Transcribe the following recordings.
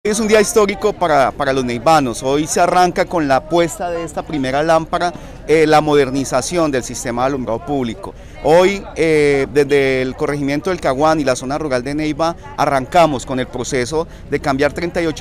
Es un día histórico para los neivanos. Hoy se arranca con la puesta de esta primera lámpara, la modernización del sistema de alumbrado público. Hoy, desde el corregimiento del Caguán y la zona rural de Neiva, arrancamos con el proceso de cambiar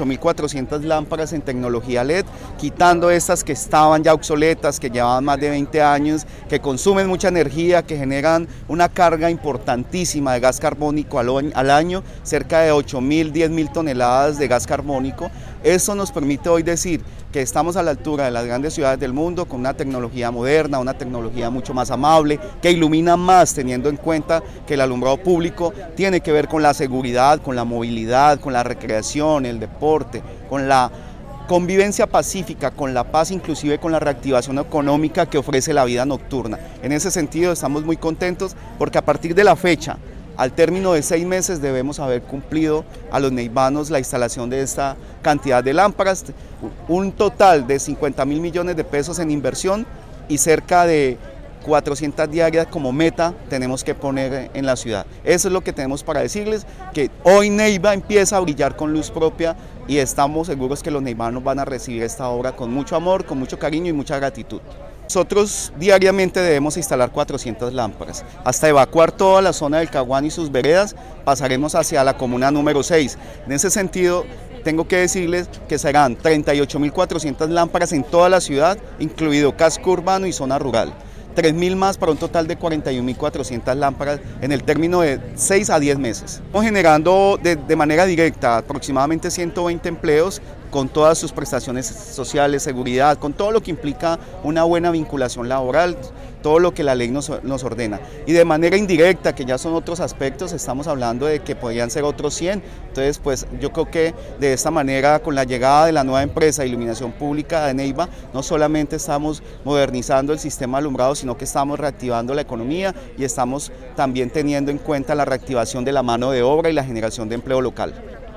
38.400 lámparas en tecnología LED, quitando estas que estaban ya obsoletas, que llevaban más de 20 años, que consumen mucha energía, que generan una carga importantísima de gas carbónico al año, cerca de 8.000, 10.000 toneladas de gas carbónico. Eso nos permite hoy decir que estamos a la altura de las grandes ciudades del mundo con una tecnología moderna, una tecnología mucho más amable, que ilumina más, teniendo en cuenta que el alumbrado público tiene que ver con la seguridad, con la movilidad, con la recreación, el deporte, con la convivencia pacífica, con la paz, inclusive con la reactivación económica que ofrece la vida nocturna. En ese sentido estamos muy contentos porque a partir de la fecha, al término de 6 meses debemos haber cumplido a los neivanos la instalación de esta cantidad de lámparas, un total de 50.000 millones de pesos en inversión y cerca de 400 diarias como meta tenemos que poner en la ciudad. Eso es lo que tenemos para decirles, que hoy Neiva empieza a brillar con luz propia y estamos seguros que los neivanos van a recibir esta obra con mucho amor, con mucho cariño y mucha gratitud. Nosotros diariamente debemos instalar 400 lámparas. Hasta evacuar toda la zona del Caguán y sus veredas, pasaremos hacia la comuna número 6. En ese sentido, tengo que decirles que serán 38.400 lámparas en toda la ciudad, incluido casco urbano y zona rural. 3.000 más para un total de 41.400 lámparas en el término de 6 a 10 meses. Estamos generando de manera directa aproximadamente 120 empleos con todas sus prestaciones sociales, seguridad, con todo lo que implica una buena vinculación laboral, todo lo que la ley nos ordena. Y de manera indirecta, que ya son otros aspectos, estamos hablando de que podrían ser otros 100. Entonces, pues yo creo que de esta manera, con la llegada de la nueva empresa de iluminación pública de Neiva, no solamente estamos modernizando el sistema alumbrado, sino que estamos reactivando la economía y estamos también teniendo en cuenta la reactivación de la mano de obra y la generación de empleo local.